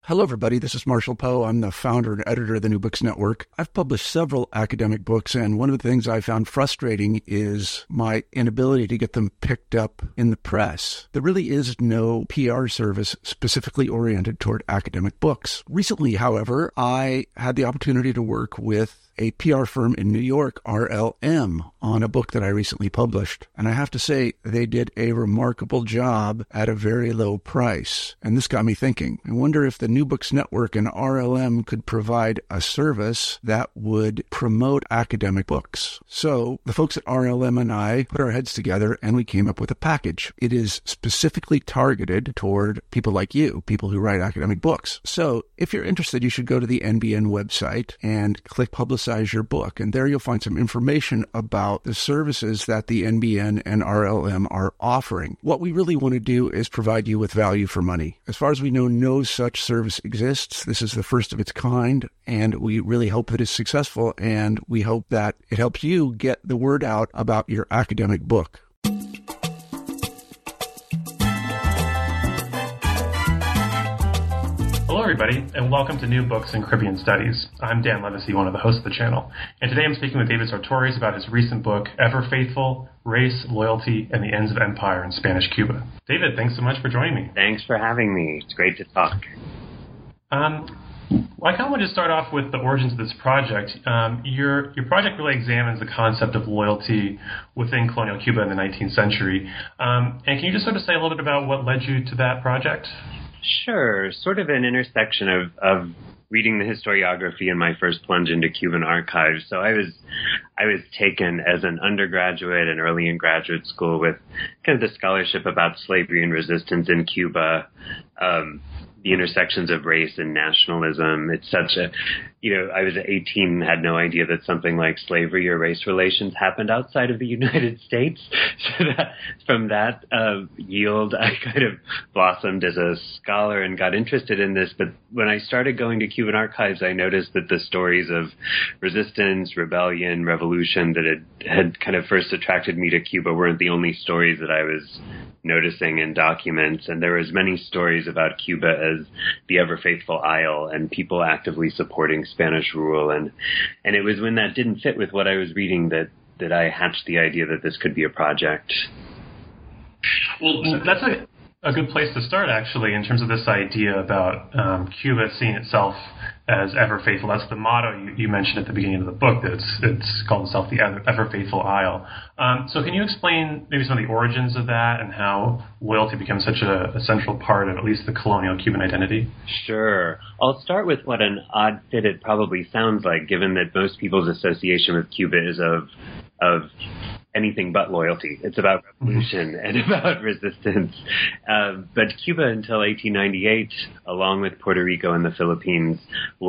Hello, everybody. This is Marshall Poe. I'm the founder and editor of the New Books Network. I've published several academic books, and one of the things I found frustrating is my inability to get them picked up in the press. There really is no PR service specifically oriented toward academic books. Recently, however, I had the opportunity to work with a PR firm in New York, RLM, on a book that I recently published. And I have to say, they did a remarkable job at a very low price. And this got me thinking. I wonder if the New Books Network and RLM could provide a service that would promote academic books. So the folks at RLM and I put our heads together and we came up with a package. It is specifically targeted toward people like you, people who write academic books. So if you're interested, you should go to the NBN website and click Publicize Your Book. And there you'll find some information about the services that the NBN and RLM are offering. What we really want to do is provide you with value for money. As far as we know, no such service exists. This is the first of its kind, and we really hope that it's successful, and we hope that it helps you get the word out about your academic book. Hello, everybody, and welcome to New Books in Caribbean Studies. I'm Dan Levesey, one of the hosts of the channel, and today I'm speaking with David Sartorius about his recent book, Ever Faithful: Race, Loyalty, and the Ends of Empire in Spanish Cuba. David, thanks so much for joining me. Thanks for having me. It's great to talk. I kind of want to start off with the origins of this project. Your project really examines the concept of loyalty within colonial Cuba in the 19th century. And can you just sort of say a little bit about what led you to that project? Sure. Sort of an intersection of reading the historiography in my first plunge into Cuban archives. So I was taken as an undergraduate and early in graduate school with kind of the scholarship about slavery and resistance in Cuba, the intersections of race and nationalism. It's such a, I was 18 and had no idea that something like slavery or race relations happened outside of the United States. So that from that yield, I kind of blossomed as a scholar and got interested in this. But when I started going to Cuban archives, I noticed that the stories of resistance, rebellion, revolution that had kind of first attracted me to Cuba weren't the only stories that I was noticing in documents. And there were as many stories about Cuba as the ever faithful Isle and people actively supporting Spanish rule. And it was when that didn't fit with what I was reading that I hatched the idea that this could be a project. Well, that's a good place to start, actually, in terms of this idea about Cuba seeing itself as ever faithful. That's the motto you mentioned at the beginning of the book, that it's called itself the ever faithful Isle. So can you explain maybe some of the origins of that and how loyalty becomes such a central part of at least the colonial Cuban identity? Sure. I'll start with what an odd fit it probably sounds like, given that most people's association with Cuba is of anything but loyalty. It's about revolution and about resistance. But Cuba until 1898, along with Puerto Rico and the Philippines,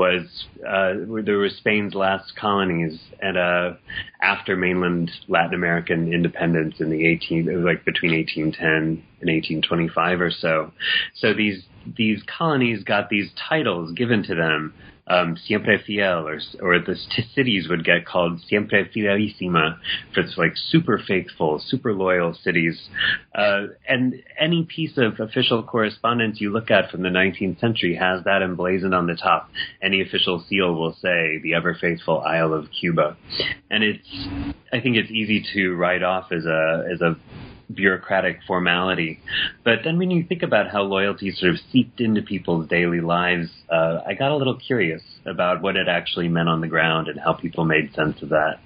there were Spain's last colonies. And after mainland Latin American independence in it was like between 1810 and 1825 or so. So these colonies got these titles given to them. Siempre Fiel, or the cities would get called Siempre Fidelísima, for it's like super faithful, super loyal cities. And any piece of official correspondence you look at from the 19th century has that emblazoned on the top. Any official seal will say the ever faithful Isle of Cuba. And I think it's easy to write off as a bureaucratic formality. But then when you think about how loyalty sort of seeped into people's daily lives, I got a little curious about what it actually meant on the ground and how people made sense of that.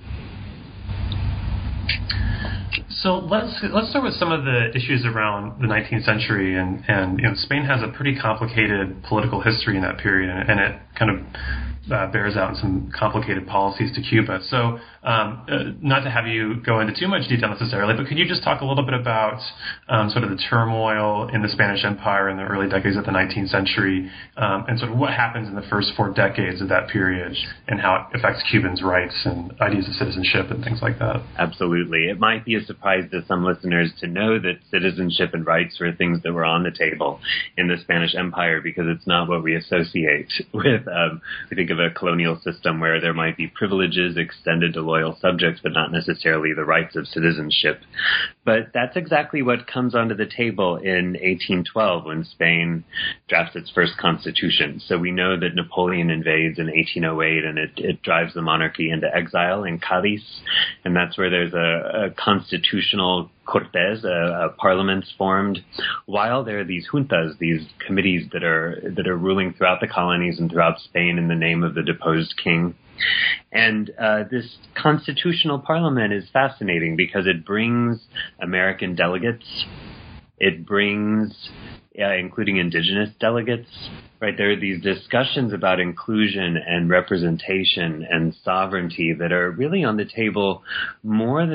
So let's start with some of the issues around the 19th century, and Spain has a pretty complicated political history in that period, and it kind of bears out in some complicated policies to Cuba. So not to have you go into too much detail necessarily, but could you just talk a little bit about sort of the turmoil in the Spanish Empire in the early decades of the 19th century, and sort of what happens in the first 4 decades of that period and how it affects Cubans' rights and ideas of citizenship and things like that? Absolutely. It might be a surprise to some listeners to know that citizenship and rights were things that were on the table in the Spanish Empire, because it's not what we associate with. We think of a colonial system where there might be privileges extended to loyal subjects, but not necessarily the rights of citizenship. But that's exactly what comes onto the table in 1812 when Spain drafts its first constitution. So we know that Napoleon invades in 1808 and it drives the monarchy into exile in Cadiz. And that's where there's a constitutional Cortes, a parliament's formed, while there are these juntas, these committees that are ruling throughout the colonies and throughout Spain in the name of the deposed king. And this constitutional parliament is fascinating because it brings American delegates. It brings, including indigenous delegates, right? There are these discussions about inclusion and representation and sovereignty that are really on the table a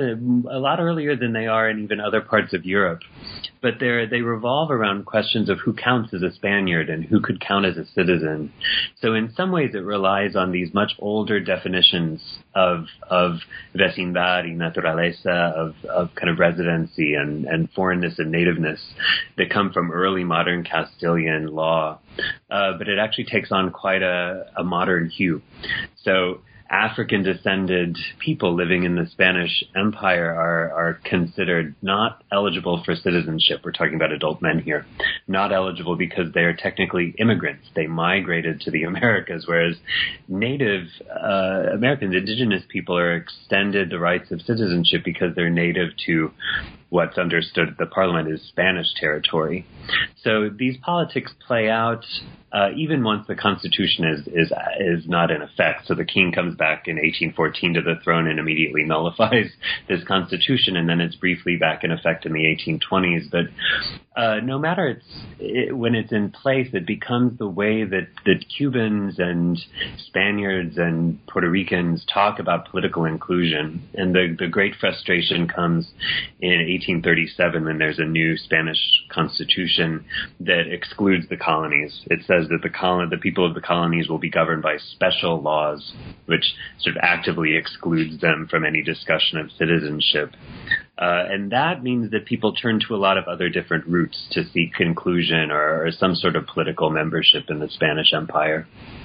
lot earlier than they are in even other parts of Europe. But they revolve around questions of who counts as a Spaniard and who could count as a citizen. So in some ways it relies on these much older definitions of vecindad y naturaleza, of kind of residency and foreignness and nativeness that come from early modern Castilian law. But it actually takes on quite a modern hue. So African-descended people living in the Spanish Empire are considered not eligible for citizenship. We're talking about adult men here. Not eligible because they are technically immigrants. They migrated to the Americas, whereas Native Americans, indigenous people, are extended the rights of citizenship because they're native to what's understood at the parliament is Spanish territory. So these politics play out even once the Constitution is not in effect. So the king comes back in 1814 to the throne and immediately nullifies this Constitution, and then it's briefly back in effect in the 1820s. But no matter when it's in place, it becomes the way that Cubans and Spaniards and Puerto Ricans talk about political inclusion. And the great frustration comes in 1837 when there's a new Spanish Constitution that excludes the colonies. It says that the people of the colonies will be governed by special laws, which sort of actively excludes them from any discussion of citizenship. And that means that people turn to a lot of other different routes to seek inclusion or some sort of political membership in the Spanish Empire.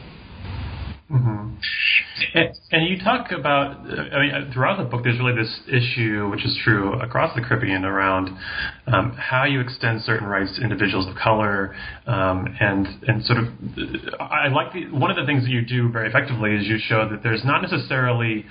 Mm-hmm. And you talk about, throughout the book, there's really this issue, which is true across the Caribbean, around how you extend certain rights to individuals of color, and sort of, I like one of the things that you do very effectively is you show that there's not necessarily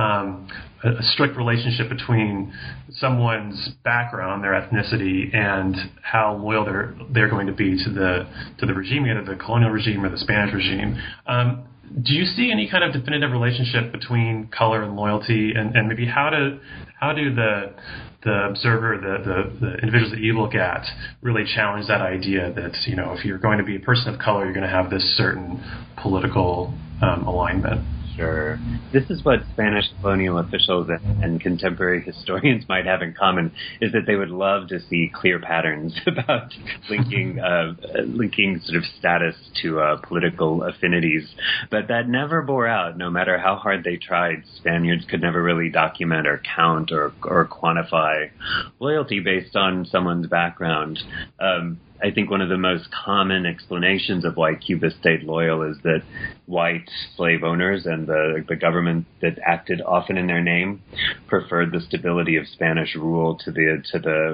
a strict relationship between someone's background, their ethnicity, and how loyal they're going to be to the regime, either the colonial regime or the Spanish regime. Do you see any kind of definitive relationship between color and loyalty, and maybe how do the observer, the individuals that you look at, really challenge that idea that, you know, if you're going to be a person of color, you're going to have this certain political alignment? Sure. This is what Spanish colonial officials and contemporary historians might have in common, is that they would love to see clear patterns about linking sort of status to political affinities. But that never bore out, no matter how hard they tried. Spaniards could never really document or count or quantify loyalty based on someone's background. I think one of the most common explanations of why Cuba stayed loyal is that white slave owners and the government that acted often in their name preferred the stability of Spanish rule to the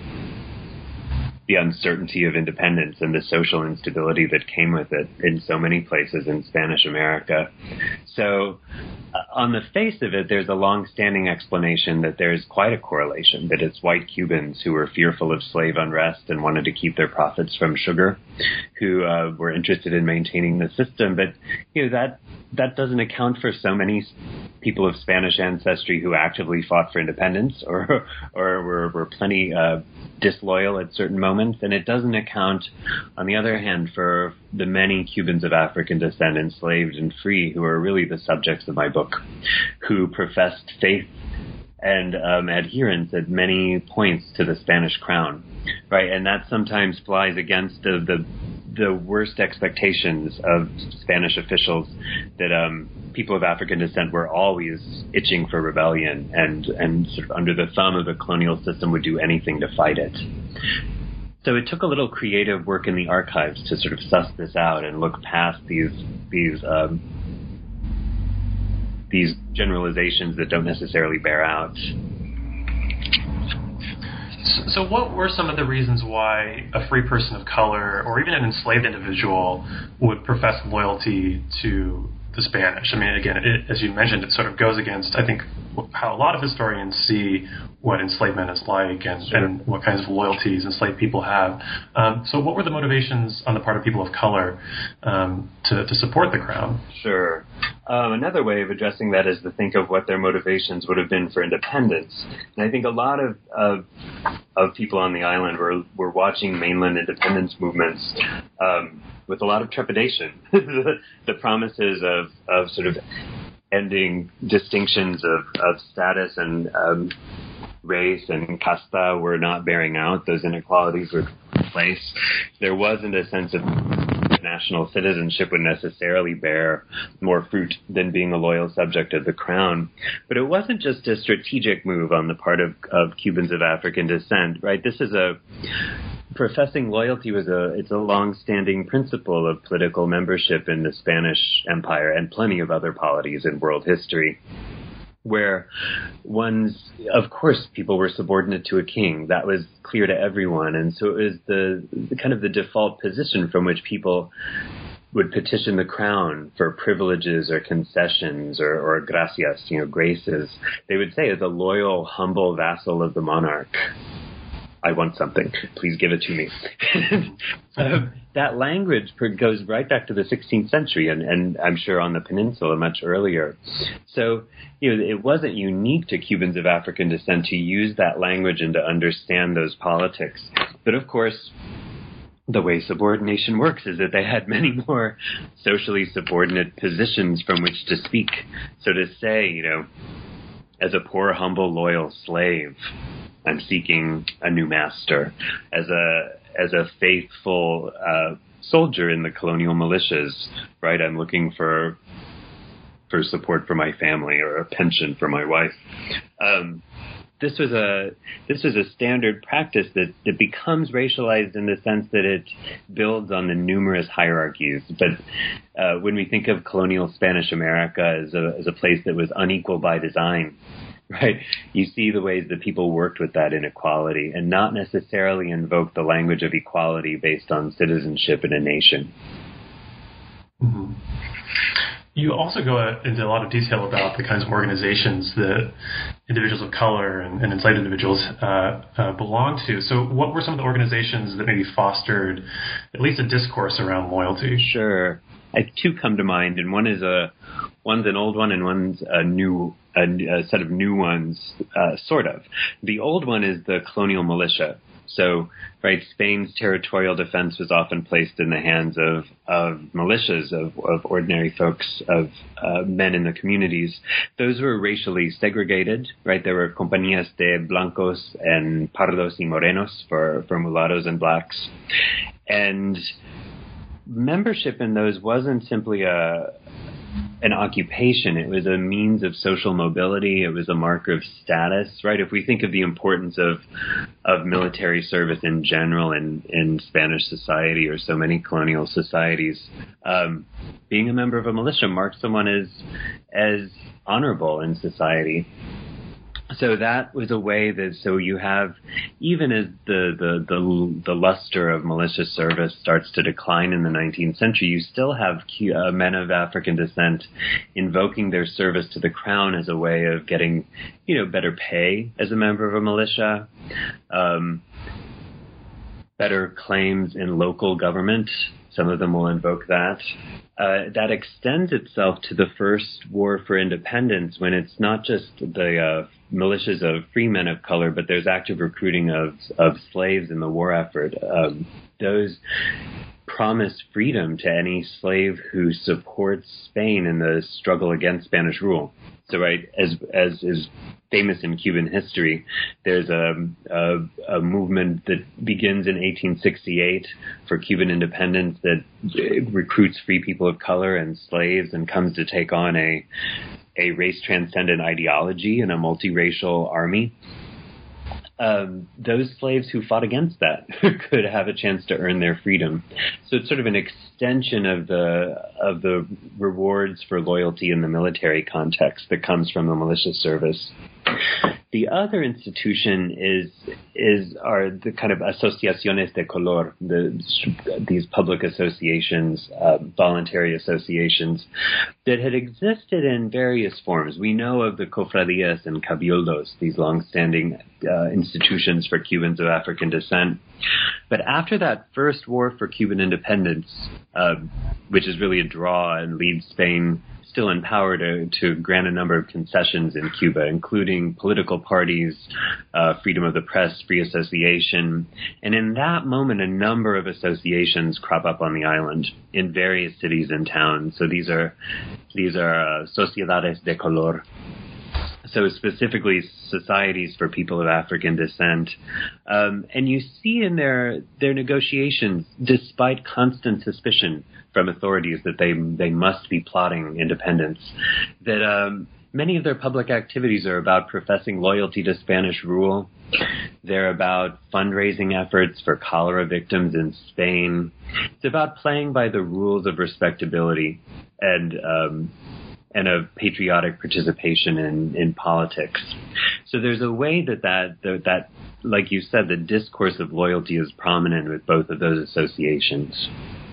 uncertainty of independence and the social instability that came with it in so many places in Spanish America. So on the face of it, there's a long-standing explanation that there's quite a correlation, that it's white Cubans who were fearful of slave unrest and wanted to keep their profits from sugar, who were interested in maintaining the system. But you know, that doesn't account for so many people of Spanish ancestry who actively fought for independence or were plenty disloyal at certain moments. And it doesn't account, on the other hand, for the many Cubans of African descent, enslaved and free, who are really the subjects of my book, who professed faith and adherence at many points to the Spanish crown, right? And that sometimes flies against the worst expectations of Spanish officials, that people of African descent were always itching for rebellion and sort of under the thumb of the colonial system would do anything to fight it. So it took a little creative work in the archives to sort of suss this out and look past these these generalizations that don't necessarily bear out. So what were some of the reasons why a free person of color or even an enslaved individual would profess loyalty to the Spanish? I mean, again, as you mentioned, it sort of goes against, I think, how a lot of historians see what enslavement is like and what kinds of loyalties enslaved people have. So what were the motivations on the part of people of color to support the crown? Sure. Another way of addressing that is to think of what their motivations would have been for independence. And I think a lot of people on the island were watching mainland independence movements with a lot of trepidation. The promises of sort of ending distinctions of status and race and casta were not bearing out. Those inequalities were in place. There wasn't a sense of national citizenship would necessarily bear more fruit than being a loyal subject of the crown. But it wasn't just a strategic move on the part of Cubans of African descent, right? This is professing loyalty it's a long-standing principle of political membership in the Spanish Empire and plenty of other polities in world history, where of course, people were subordinate to a king. That was clear to everyone. And so it was the kind of the default position from which people would petition the crown for privileges or concessions or gracias, graces. They would say, as a loyal, humble vassal of the monarch, I want something. Please give it to me. That language goes right back to the 16th century, and I'm sure on the peninsula much earlier. So, it wasn't unique to Cubans of African descent to use that language and to understand those politics. But of course, the way subordination works is that they had many more socially subordinate positions from which to speak. So to say, as a poor, humble, loyal slave, I'm seeking a new master. As a faithful soldier in the colonial militias, right? I'm looking for support for my family or a pension for my wife. This was a standard practice that becomes racialized in the sense that it builds on the numerous hierarchies. But when we think of colonial Spanish America as a place that was unequal by design, right, you see the ways that people worked with that inequality and not necessarily invoke the language of equality based on citizenship in a nation. Mm-hmm. You also go into a lot of detail about the kinds of organizations that individuals of color and enslaved individuals belong to. So what were some of the organizations that maybe fostered at least a discourse around loyalty? Sure. Two come to mind, and one's an old one and one's a set of new ones, sort of. The old one is the colonial militia. So, right, Spain's territorial defense was often placed in the hands of militias, of ordinary folks, of men in the communities. Those were racially segregated, right? There were compañías de blancos and pardos y morenos for mulattoes and blacks. And membership in those wasn't simply an occupation. It was a means of social mobility. It was a marker of status, right? If we think of the importance of military service in general in Spanish society or so many colonial societies, being a member of a militia marks someone as honorable in society. So that was a way that, so you have, even as the luster of militia service starts to decline in the 19th century, you still have men of African descent invoking their service to the crown as a way of getting, better pay as a member of a militia, better claims in local government. Some of them will invoke that. That extends itself to the first war for independence, when it's not just the militias of free men of color, but there's active recruiting of slaves in the war effort. Those promise freedom to any slave who supports Spain in the struggle against Spanish rule. So, right, as is famous in Cuban history, there's a movement that begins in 1868 for Cuban independence that recruits free people of color and slaves and comes to take on a race-transcendent ideology in a multiracial army. those slaves who fought against that could have a chance to earn their freedom. So it's sort of an extension of the rewards for loyalty in the military context that comes from the militia service. The other institution are the kind of asociaciones de color, these public associations, voluntary associations that had existed in various forms. We know of the cofradías and cabildos, these long-standing institutions for Cubans of African descent. But after that first war for Cuban independence, which is really a draw and leads Spain still in power to grant a number of concessions in Cuba, including political parties, freedom of the press, free association. And in that moment, a number of associations crop up on the island in various cities and towns. So these are sociedades de color. So specifically societies for people of African descent. And you see in their negotiations, despite constant suspicion from authorities that they must be plotting independence, that many of their public activities are about professing loyalty to Spanish rule. They're about fundraising efforts for cholera victims in Spain. It's about playing by the rules of respectability and of patriotic participation in politics. So there's a way that, like you said, the discourse of loyalty is prominent with both of those associations.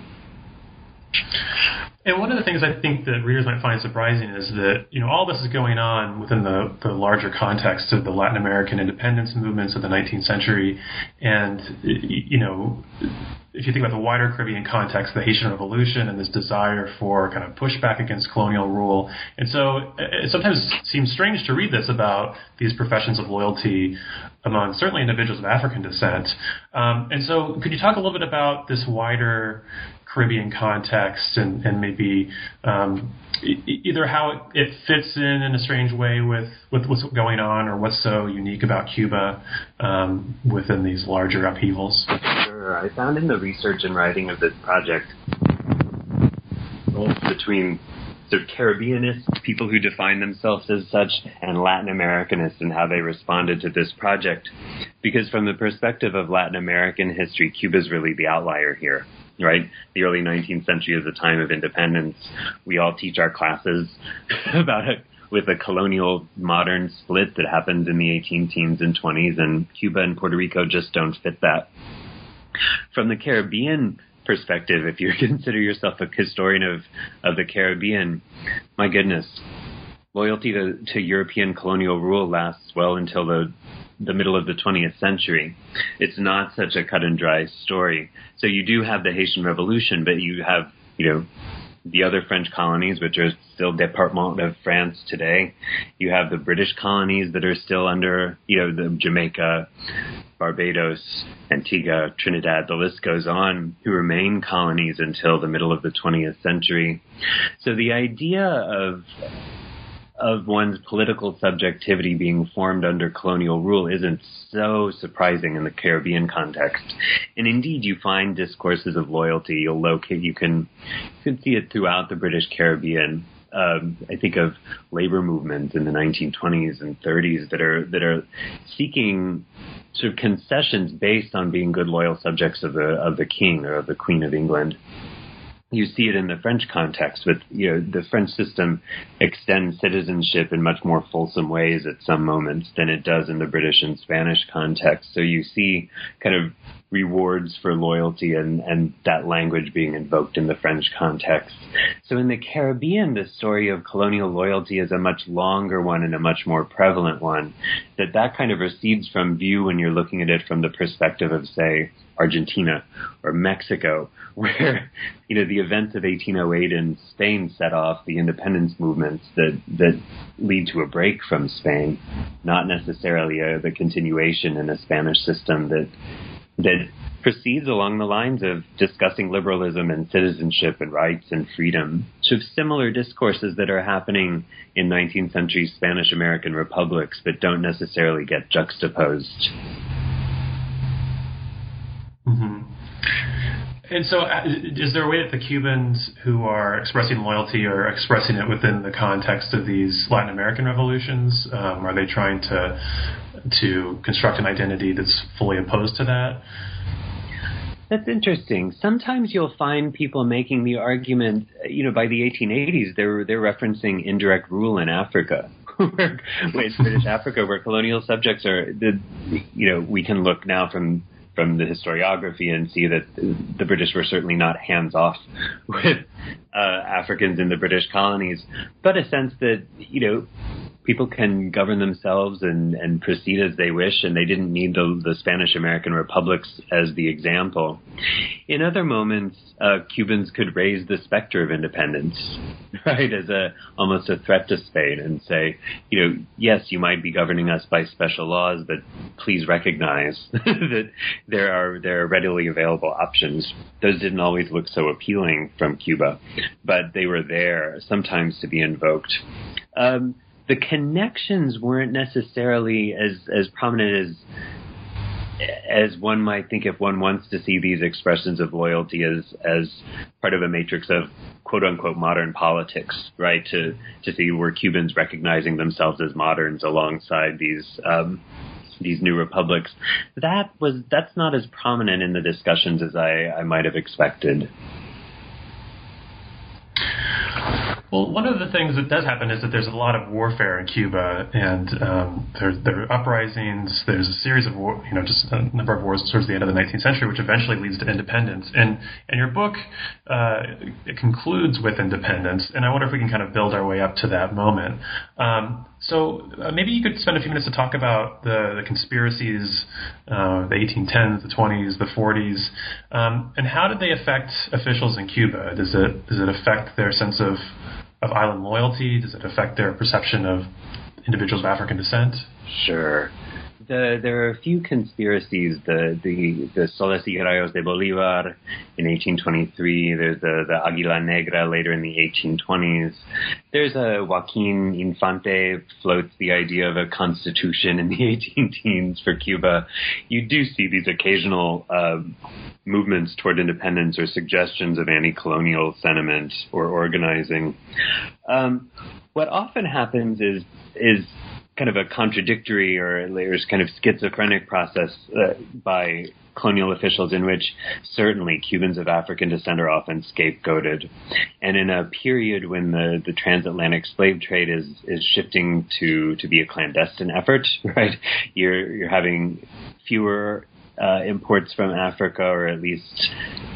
And one of the things I think that readers might find surprising is that, all this is going on within the larger context of the Latin American independence movements of the 19th century. And, if you think about the wider Caribbean context, the Haitian Revolution and this desire for kind of pushback against colonial rule. And so it sometimes seems strange to read this about these professions of loyalty among certainly individuals of African descent. And so could you talk a little bit about this wider Caribbean context and maybe either how it fits in a strange way with what's going on or what's so unique about Cuba within these larger upheavals? Sure. I found in the research and writing of this project both between sort of Caribbeanists, people who define themselves as such, and Latin Americanists and how they responded to this project. Because from the perspective of Latin American history, Cuba's really the outlier here. Right? The early 19th century is a time of independence. We all teach our classes about it with a colonial modern split that happens in the 18 teens and 20s, and Cuba and Puerto Rico just don't fit that. From the Caribbean perspective, if you consider yourself a historian of the Caribbean, my goodness, loyalty to European colonial rule lasts well until the middle of the 20th century. It's not such a cut and dry story. So you do have the Haitian Revolution, but you have, the other French colonies, which are still Département of France today. You have the British colonies that are still under, the Jamaica, Barbados, Antigua, Trinidad, the list goes on, who remain colonies until the middle of the 20th century. So the idea of one's political subjectivity being formed under colonial rule isn't so surprising in the Caribbean context. And indeed, you find discourses of loyalty. You can see it throughout the British Caribbean. I think of labor movements in the 1920s and 30s that are seeking sort of concessions based on being good, loyal subjects of the king or of the Queen of England. You see it in the French context with, the French system extends citizenship in much more fulsome ways at some moments than it does in the British and Spanish context. So you see kind of rewards for loyalty and that language being invoked in the French context. So in the Caribbean, the story of colonial loyalty is a much longer one and a much more prevalent one. That kind of recedes from view when you're looking at it from the perspective of, say, Argentina or Mexico, where, the events of 1808 in Spain set off the independence movements that lead to a break from Spain, not necessarily the continuation in a Spanish system that proceeds along the lines of discussing liberalism and citizenship and rights and freedom. So similar discourses that are happening in 19th century Spanish American republics that don't necessarily get juxtaposed. Mm-hmm. And so is there a way that the Cubans who are expressing loyalty are expressing it within the context of these Latin American revolutions? Are they trying to to construct an identity that's fully opposed to that? That's interesting. Sometimes you'll find people making the argument, by the 1880s, they're referencing indirect rule in Africa. Where British Africa, where colonial subjects are, we can look now from the historiography and see that the British were certainly not hands-off with Africans in the British colonies, but a sense that, people can govern themselves and proceed as they wish, and they didn't need the Spanish-American republics as the example. In other moments, Cubans could raise the specter of independence, right, as almost a threat to Spain, and say, yes, you might be governing us by special laws, but please recognize that there are readily available options. Those didn't always look so appealing from Cuba, but they were there sometimes to be invoked. The connections weren't necessarily as prominent as one might think if one wants to see these expressions of loyalty as part of a matrix of quote unquote modern politics, right? To see were Cubans recognizing themselves as moderns alongside these new republics. That's not as prominent in the discussions as I might have expected. Well, one of the things that does happen is that there's a lot of warfare in Cuba, and there are uprisings. There's a series of just a number of wars towards the end of the 19th century, which eventually leads to independence. And your book it concludes with independence, and I wonder if we can kind of build our way up to that moment. So maybe you could spend a few minutes to talk about the conspiracies, the 1810s, the 20s, the 40s, and how did they affect officials in Cuba? Does it affect their sense of island loyalty? Does it affect their perception of individuals of African descent? Sure. There are a few conspiracies. The Soles y Rayos de Bolivar in 1823. There's the Águila Negra later in the 1820s. There's Joaquin Infante floats the idea of a constitution in the 18 teens for Cuba. You do see these occasional movements toward independence or suggestions of anti-colonial sentiment or organizing. What often happens is kind of a contradictory or there's kind of schizophrenic process by colonial officials in which certainly Cubans of African descent are often scapegoated. And in a period when the transatlantic slave trade is shifting to be a clandestine effort, right? You're having fewer imports from Africa, or at least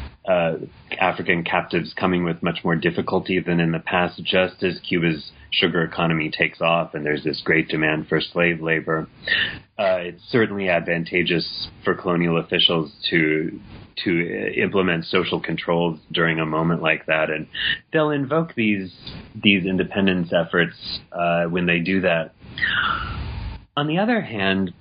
African captives coming with much more difficulty than in the past, just as Cuba's sugar economy takes off and there's this great demand for slave labor. It's certainly advantageous for colonial officials to implement social controls during a moment like that, and they'll invoke these independence efforts when they do that. On the other hand,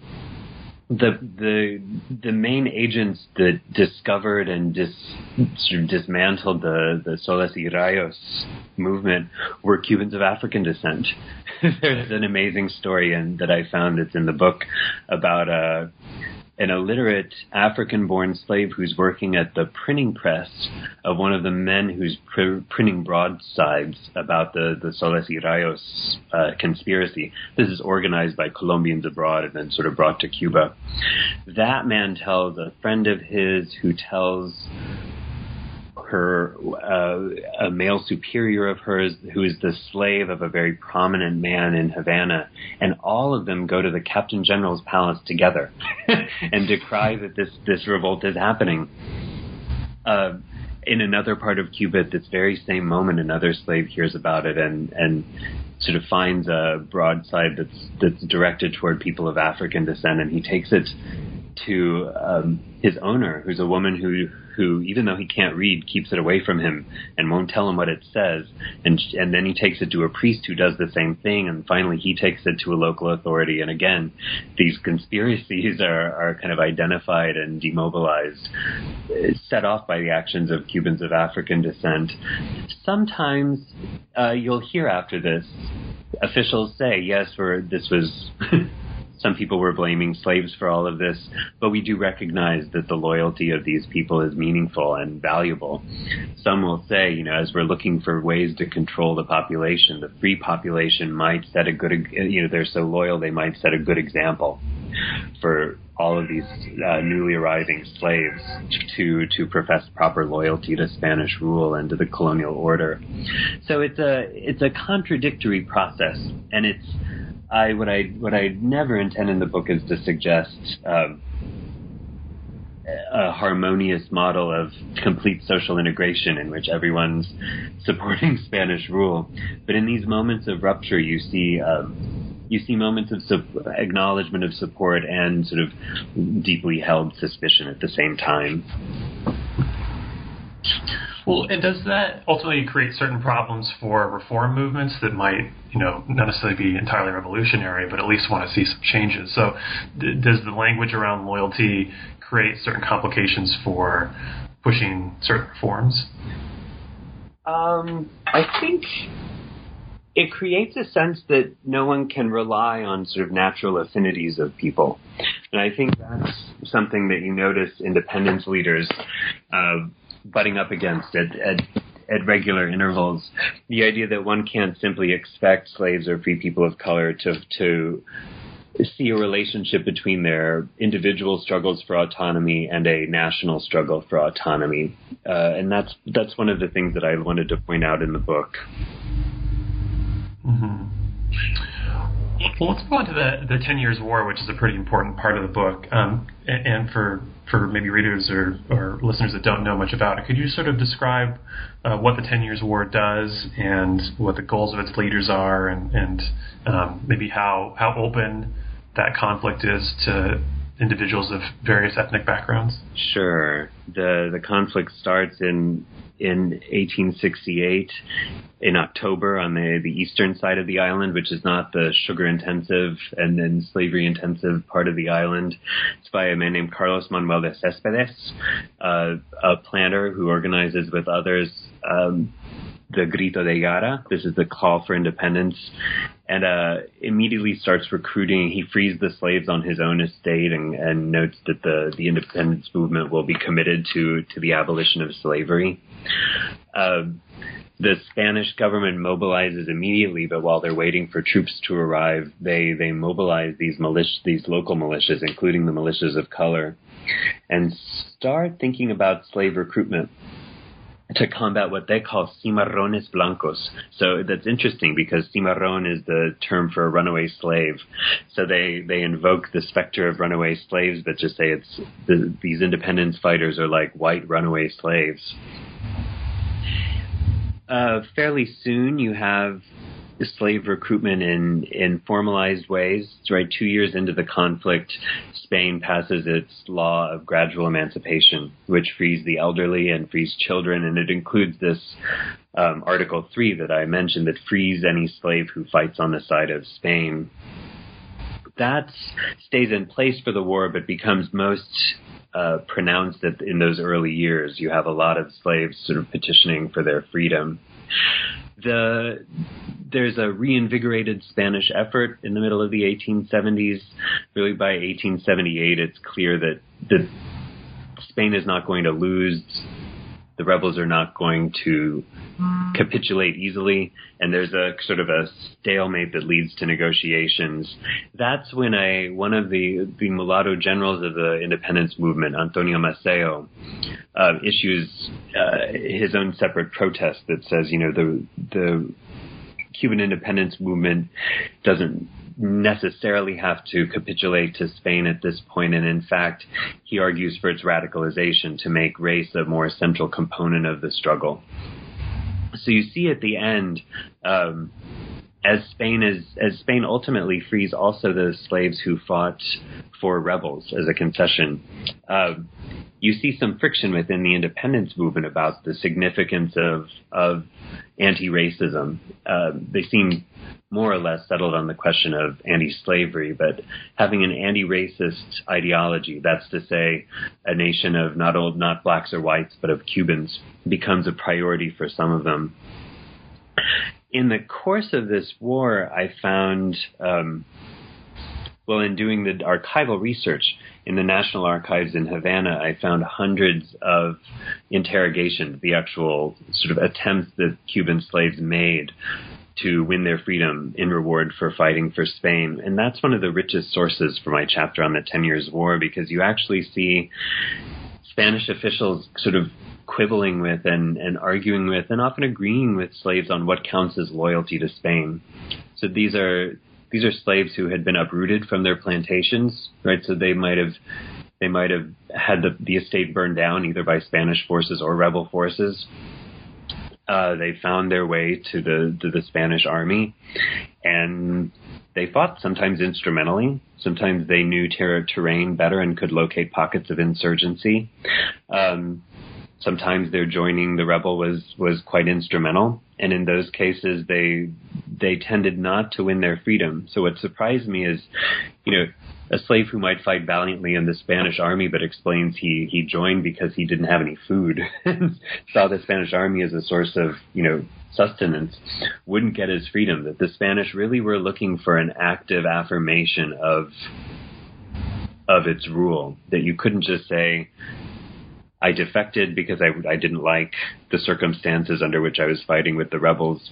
the main agents that discovered and sort of dismantled the Soles y Rayos movement were Cubans of African descent. There's an amazing story that I found that's in the book about an illiterate African-born slave who's working at the printing press of one of the men who's printing broadsides about the Soles y Rayos conspiracy. This is organized by Colombians abroad and then sort of brought to Cuba. That man tells a friend of his who tells her a male superior of hers who is the slave of a very prominent man in Havana, and all of them go to the Captain General's palace together and decry that this revolt is happening. In another part of Cuba at this very same moment, another slave hears about it and sort of finds a broadside that's directed toward people of African descent, and he takes it to his owner, who's a woman who, even though he can't read, keeps it away from him and won't tell him what it says. And then he takes it to a priest who does the same thing. And finally, he takes it to a local authority. And again, these conspiracies are kind of identified and demobilized, set off by the actions of Cubans of African descent. Sometimes you'll hear after this officials say, yes, this was... Some people were blaming slaves for all of this, but we do recognize that the loyalty of these people is meaningful and valuable. Some will say, as we're looking for ways to control the population, the free population might set a good, they're so loyal they might set a good example. for all of these newly arriving slaves to profess proper loyalty to Spanish rule and to the colonial order. So it's a contradictory process, and what I never intend in the book is to suggest a harmonious model of complete social integration in which everyone's supporting Spanish rule. But in these moments of rupture, you see moments of acknowledgement of support and sort of deeply held suspicion at the same time. Well, and does that ultimately create certain problems for reform movements that might, not necessarily be entirely revolutionary, but at least want to see some changes? So does the language around loyalty create certain complications for pushing certain reforms? I think it creates a sense that no one can rely on sort of natural affinities of people. And I think that's something that you notice independence leaders butting up against at regular intervals. The idea that one can't simply expect slaves or free people of color to see a relationship between their individual struggles for autonomy and a national struggle for autonomy. And that's one of the things that I wanted to point out in the book. Mm-hmm. Well, let's go on to the 10 Years' War, which is a pretty important part of the book. And for maybe readers or listeners that don't know much about it, could you sort of describe what the 10 Years' War does and what the goals of its leaders are, and maybe how open that conflict is to individuals of various ethnic backgrounds? Sure. The conflict starts in 1868 in October on the eastern side of the island, which is not the sugar-intensive and then slavery-intensive part of the island. It's by a man named Carlos Manuel de Céspedes, a planter who organizes with others the Grito de Guerra. This is the call for independence, and immediately starts recruiting. He frees the slaves on his own estate and notes that the independence movement will be committed to the abolition of slavery. The Spanish government mobilizes immediately, but while they're waiting for troops to arrive, they mobilize these local militias, including the militias of color, and start thinking about slave recruitment to combat what they call cimarrones blancos. So that's interesting because cimarrón is the term for a runaway slave. So they invoke the specter of runaway slaves, but just say these independence fighters are like white runaway slaves. Fairly soon you have slave recruitment in formalized ways. Right, 2 years into the conflict, Spain passes its law of gradual emancipation, which frees the elderly and frees children, and it includes this Article 3 that I mentioned that frees any slave who fights on the side of Spain. That stays in place for the war, but becomes most pronounced in those early years. You have a lot of slaves sort of petitioning for their freedom. There's a reinvigorated Spanish effort in the middle of the 1870s. Really, by 1878, it's clear that Spain is not going to lose. The rebels are not going to capitulate easily, and there's a sort of a stalemate that leads to negotiations. That's when one of the mulatto generals of the independence movement, Antonio Maceo, issues his own separate protest that says, the Cuban independence movement doesn't necessarily have to capitulate to Spain at this point, and in fact, he argues for its radicalization to make race a more central component of the struggle. So you see at the end, as Spain ultimately frees also the slaves who fought for rebels as a concession, you see some friction within the independence movement about the significance of anti-racism. They seem more or less settled on the question of anti-slavery, but having an anti-racist ideology, that's to say a nation of not blacks or whites, but of Cubans, becomes a priority for some of them. In the course of this war, I found, in doing the archival research in the National Archives in Havana, I found hundreds of interrogations, the actual sort of attempts that Cuban slaves made to win their freedom in reward for fighting for Spain. And that's one of the richest sources for my chapter on the 10 Years' War, because you actually see Spanish officials sort of quibbling with and arguing with and often agreeing with slaves on what counts as loyalty to Spain. So these are slaves who had been uprooted from their plantations, right? So they might have had the estate burned down either by Spanish forces or rebel forces. They found their way to the Spanish army, and they fought, sometimes instrumentally. Sometimes they knew terrain better and could locate pockets of insurgency. Sometimes their joining the rebel was quite instrumental, and in those cases they tended not to win their freedom. So what surprised me is, a slave who might fight valiantly in the Spanish army but explains he joined because he didn't have any food and saw the Spanish army as a source of, sustenance, wouldn't get his freedom. That the Spanish really were looking for an active affirmation of its rule, that you couldn't just say, I defected because I didn't like the circumstances under which I was fighting with the rebels.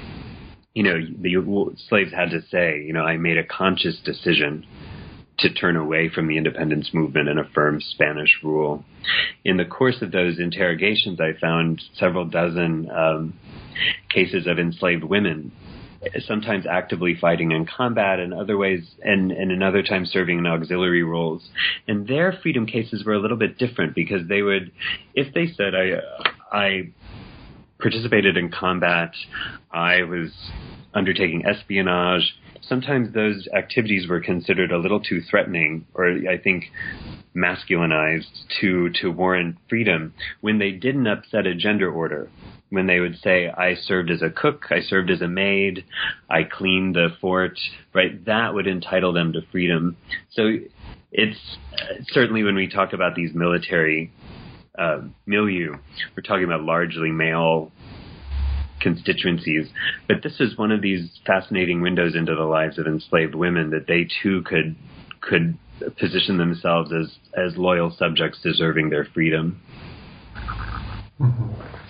The slaves had to say, I made a conscious decision to turn away from the independence movement and affirm Spanish rule. In the course of those interrogations, I found several dozen cases of enslaved women, sometimes actively fighting in combat, and other ways, and in other times serving in auxiliary roles. And their freedom cases were a little bit different, because they would, if they said, I participated in combat, I was undertaking espionage, sometimes those activities were considered a little too threatening, or I think masculinized, to warrant freedom, when they didn't upset a gender order. When they would say, I served as a cook, I served as a maid, I cleaned the fort, right, that would entitle them to freedom. So it's certainly, when we talk about these military milieu, we're talking about largely male constituencies. But this is one of these fascinating windows into the lives of enslaved women, that they too could position themselves as loyal subjects deserving their freedom. Mm-hmm.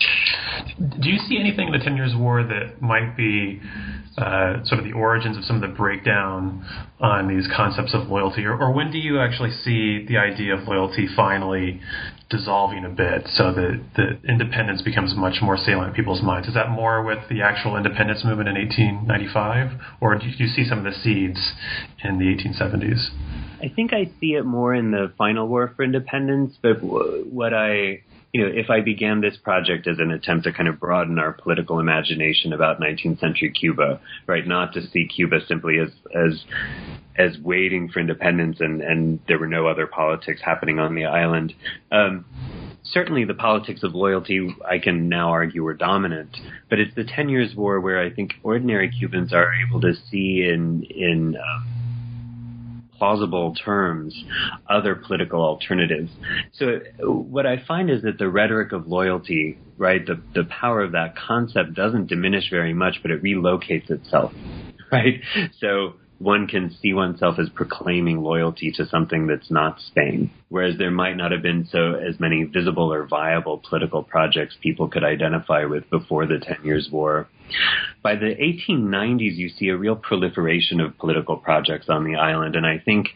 Do you see anything in the 10 Years' War that might be sort of the origins of some of the breakdown on these concepts of loyalty? Or when do you actually see the idea of loyalty finally dissolving a bit so that independence becomes much more salient in people's minds? Is that more with the actual independence movement in 1895? Or do you see some of the seeds in the 1870s? I think I see it more in the final war for independence, but if I began this project as an attempt to kind of broaden our political imagination about 19th century Cuba, right, not to see Cuba simply as waiting for independence and there were no other politics happening on the island. Certainly the politics of loyalty, I can now argue, were dominant, but it's the 10 Years' War where I think ordinary Cubans are able to see in plausible terms other political alternatives. So what I find is that the rhetoric of loyalty, right, the power of that concept doesn't diminish very much, but it relocates itself, right? So one can see oneself as proclaiming loyalty to something that's not Spain, whereas there might not have been as many visible or viable political projects people could identify with before the 10 Years' War. By the 1890s, you see a real proliferation of political projects on the island, and I think,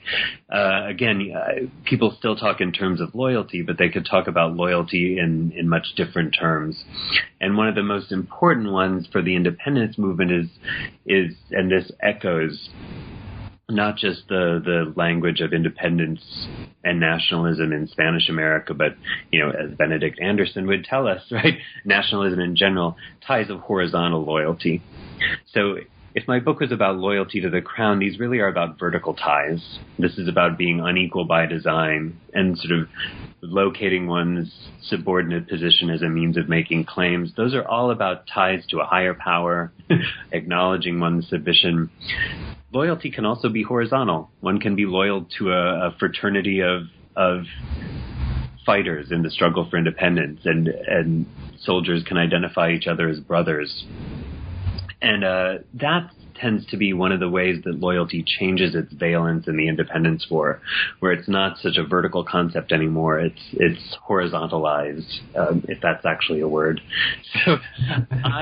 people still talk in terms of loyalty, but they could talk about loyalty in much different terms. And one of the most important ones for the independence movement is, and this echoes not just the language of independence and nationalism in Spanish America, but, as Benedict Anderson would tell us, right, nationalism in general, ties of horizontal loyalty. So if my book was about loyalty to the crown, these really are about vertical ties. This is about being unequal by design and sort of locating one's subordinate position as a means of making claims. Those are all about ties to a higher power, acknowledging one's submission. Loyalty can also be horizontal. One can be loyal to a fraternity of fighters in the struggle for independence, and soldiers can identify each other as brothers. And that tends to be one of the ways that loyalty changes its valence in the independence war, where it's not such a vertical concept anymore. It's horizontalized, if that's actually a word. So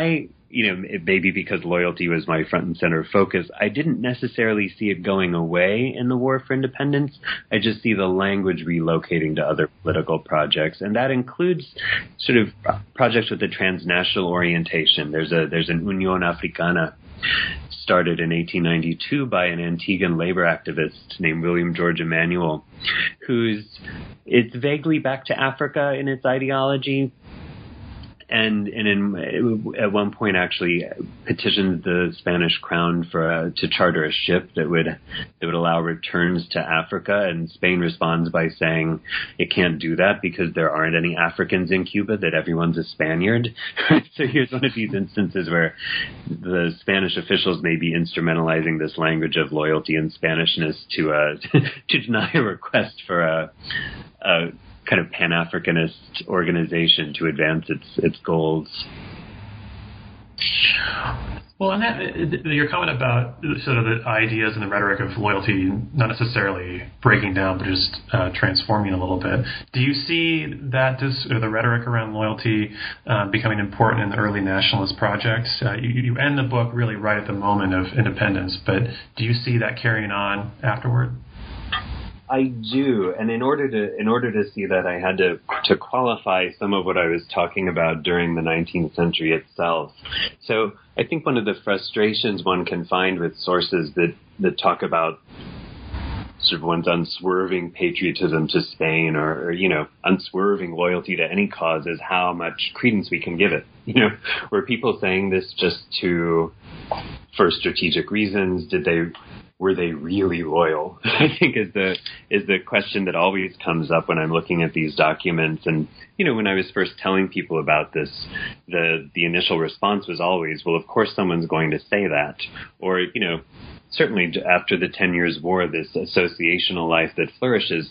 maybe because loyalty was my front and center focus, I didn't necessarily see it going away in the War for Independence. I just see the language relocating to other political projects, and that includes sort of projects with a transnational orientation. There's an Unión Africana started in 1892 by an Antiguan labor activist named William George Emanuel, it's vaguely back to Africa in its ideology, and at one point actually petitioned the Spanish crown to charter a ship that would allow returns to Africa, and Spain responds by saying it can't do that because there aren't any Africans in Cuba, that everyone's a Spaniard. So here's one of these instances where the Spanish officials may be instrumentalizing this language of loyalty and Spanishness to deny a request for a kind of Pan-Africanist organization to advance its goals. Well, and your comment about sort of the ideas and the rhetoric of loyalty not necessarily breaking down, but just transforming a little bit. Do you see that the rhetoric around loyalty becoming important in the early nationalist projects? You end the book really right at the moment of independence, but do you see that carrying on afterward? I do, and in order to see that, I had to qualify some of what I was talking about during the 19th century itself. So I think one of the frustrations one can find with sources that talk about sort of one's unswerving patriotism to Spain or unswerving loyalty to any cause is how much credence we can give it. Were people saying this just for strategic reasons? Were they really loyal? I think is the question that always comes up when I'm looking at these documents. And, when I was first telling people about this, the initial response was always, well, of course someone's going to say that. Or, certainly after the 10 Years' War, this associational life that flourishes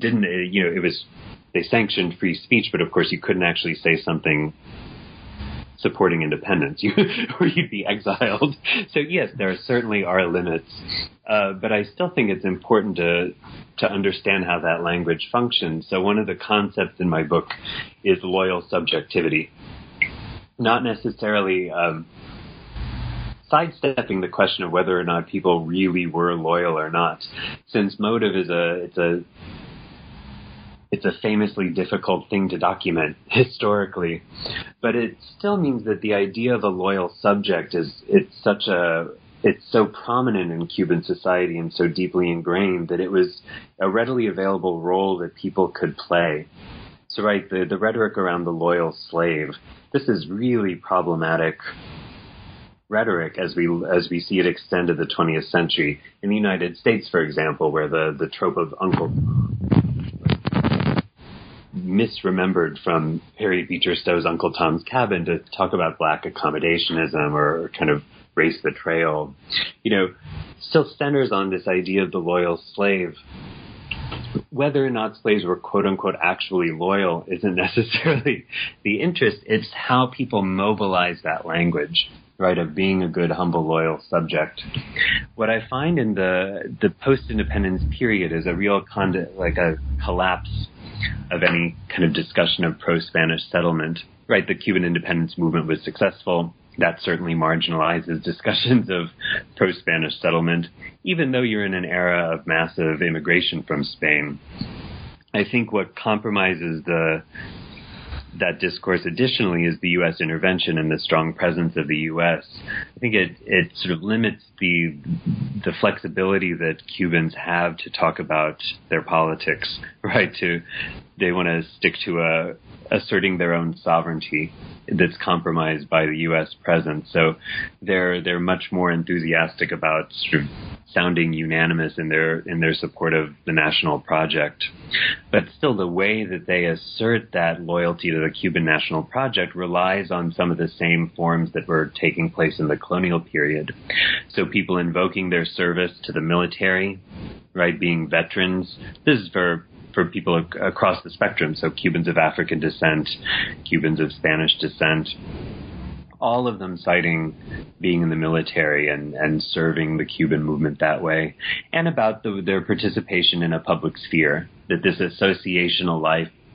they sanctioned free speech, but of course you couldn't actually say something supporting independence, or you'd be exiled. So yes, there certainly are limits, but I still think it's important to understand how that language functions. So one of the concepts in my book is loyal subjectivity, not necessarily sidestepping the question of whether or not people really were loyal or not, since motive is it's a famously difficult thing to document historically, but it still means that the idea of a loyal subject it's so prominent in Cuban society and so deeply ingrained that it was a readily available role that people could play. So right, the rhetoric around the loyal slave, this is really problematic rhetoric as we see it extend to the 20th century. In the United States, for example, where the trope of Uncle misremembered from Harry Beecher Stowe's Uncle Tom's Cabin to talk about black accommodationism or kind of race betrayal, still centers on this idea of the loyal slave. Whether or not slaves were quote-unquote actually loyal isn't necessarily the interest. It's how people mobilize that language, right, of being a good, humble, loyal subject. What I find in the post-independence period is a real a collapse of any kind of discussion of pro-Spanish settlement. Right, the Cuban independence movement was successful. That certainly marginalizes discussions of pro-Spanish settlement, even though you're in an era of massive immigration from Spain. I think what compromises that discourse additionally is the U.S. intervention and the strong presence of the U.S. I think it sort of limits the flexibility that Cubans have to talk about their politics, right? They want to stick to asserting their own sovereignty that's compromised by the U.S. presence. So they're much more enthusiastic about sort of sounding unanimous in their support of the national project. But still, the way that they assert that loyalty to the Cuban national project relies on some of the same forms that were taking place in the colonial period. So people invoking their service to the military, right, being veterans. This is for people across the spectrum, so Cubans of African descent, Cubans of Spanish descent, all of them citing being in the military and serving the Cuban movement that way, and about their participation in a public sphere, that this associational life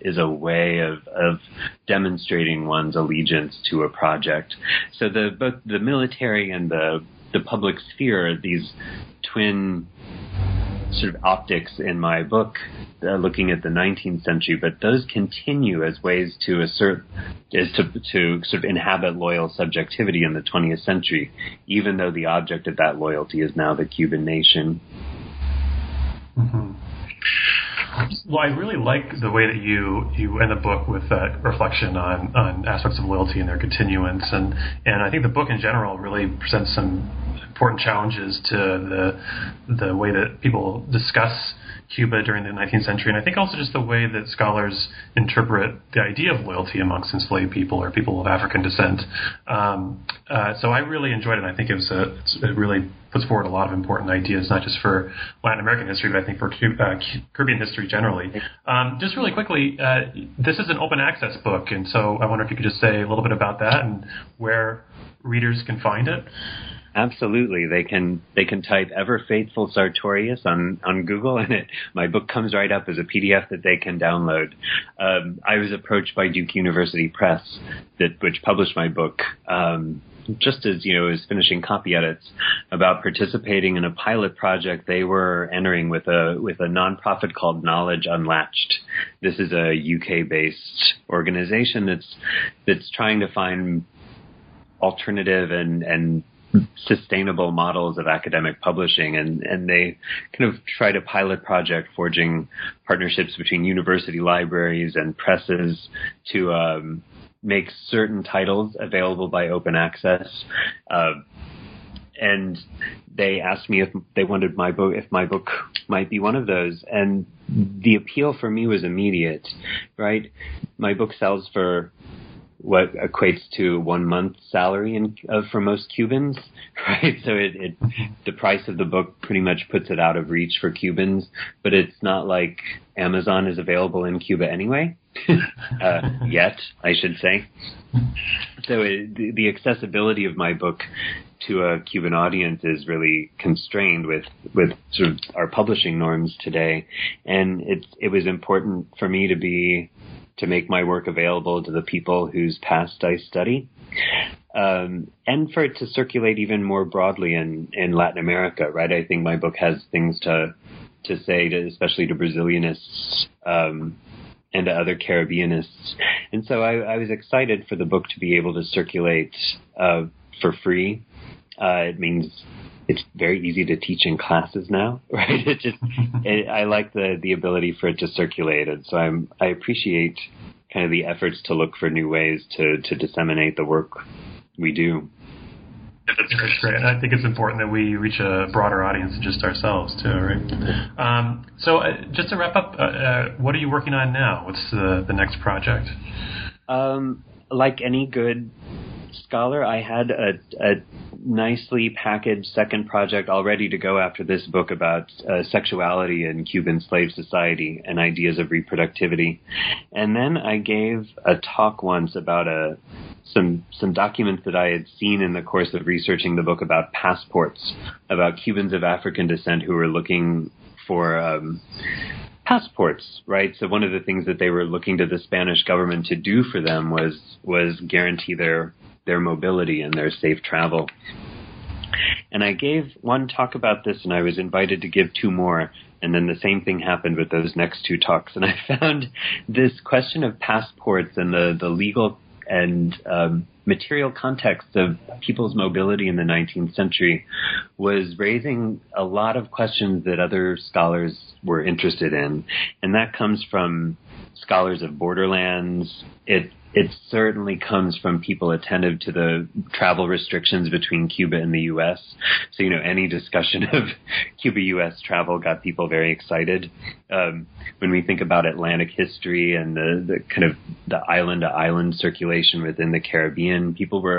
is a way of demonstrating one's allegiance to a project. So both the military and the public sphere are these twin sort of optics in my book, looking at the 19th century, but those continue as ways to sort of inhabit loyal subjectivity in the 20th century, even though the object of that loyalty is now the Cuban nation. Mm-hmm. Well, I really like the way that you end the book with that reflection on aspects of loyalty and their continuance, and I think the book in general really presents some important challenges to the way that people discuss Cuba during the 19th century, and I think also just the way that scholars interpret the idea of loyalty amongst enslaved people or people of African descent. So I really enjoyed it. I think it really puts forward a lot of important ideas, not just for Latin American history, but I think for Caribbean history generally. Just really quickly, this is an open access book, and so I wonder if you could just say a little bit about that and where readers can find it. Absolutely. They can type Ever Faithful Sartorius on Google, and my book comes right up as a PDF that they can download. I was approached by Duke University Press, which published my book, just as I was finishing copy edits, about participating in a pilot project they were entering with a nonprofit called Knowledge Unlatched. This is a UK-based organization that's trying to find alternative and sustainable models of academic publishing, and they kind of tried a pilot project forging partnerships between university libraries and presses to make certain titles available by open access. And they asked me if they wanted my book might be one of those. And the appeal for me was immediate, right? My book sells for what equates to 1 month's salary for most Cubans, right? So the price of the book pretty much puts it out of reach for Cubans, but it's not like Amazon is available in Cuba anyway, yet, I should say. So the accessibility of my book to a Cuban audience is really constrained with sort of our publishing norms today, and it was important for me to make my work available to the people whose past I study, and for it to circulate even more broadly in Latin America, right? I think my book has things to say, especially to Brazilianists and to other Caribbeanists. And so I was excited for the book to be able to circulate for free. It means it's very easy to teach in classes now, right? I like the ability for it to circulate, and so I appreciate kind of the efforts to look for new ways to disseminate the work we do. That's great. And I think it's important that we reach a broader audience than just ourselves, too, right? So just to wrap up, what are you working on now? What's the next project? Like any good scholar, I had a nicely packaged second project all ready to go after this book about sexuality in Cuban slave society and ideas of reproductivity. And then I gave a talk once about some documents that I had seen in the course of researching the book about passports, about Cubans of African descent who were looking for passports, right? So one of the things that they were looking to the Spanish government to do for them was guarantee their mobility and their safe travel. And I gave one talk about this, and I was invited to give two more, and then the same thing happened with those next two talks. And I found this question of passports and the legal and material context of people's mobility in the 19th century was raising a lot of questions that other scholars were interested in. And that comes from scholars of borderlands. It certainly comes from people attentive to the travel restrictions between Cuba and the U.S. So, any discussion of Cuba-U.S. travel got people very excited. When we think about Atlantic history and the kind of the island-to-island circulation within the Caribbean,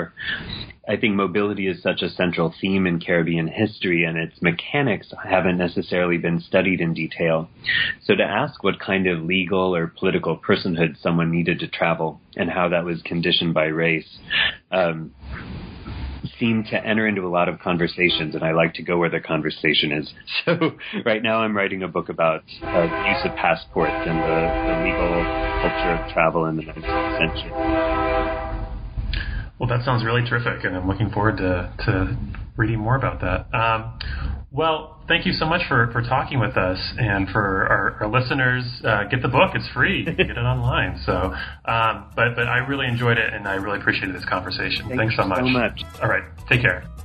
I think mobility is such a central theme in Caribbean history, and its mechanics haven't necessarily been studied in detail. So to ask what kind of legal or political personhood someone needed to travel and how that was conditioned by race seem to enter into a lot of conversations, and I like to go where the conversation is. So right now I'm writing a book about the use of passports and the legal culture of travel in the 19th century. Well, that sounds really terrific, and I'm looking forward to reading more about that. Well, thank you so much for talking with us, and for our listeners, get the book. It's free. You can get it online. So, but I really enjoyed it, and I really appreciated this conversation. Thanks so much. Thank you so much. All right. Take care.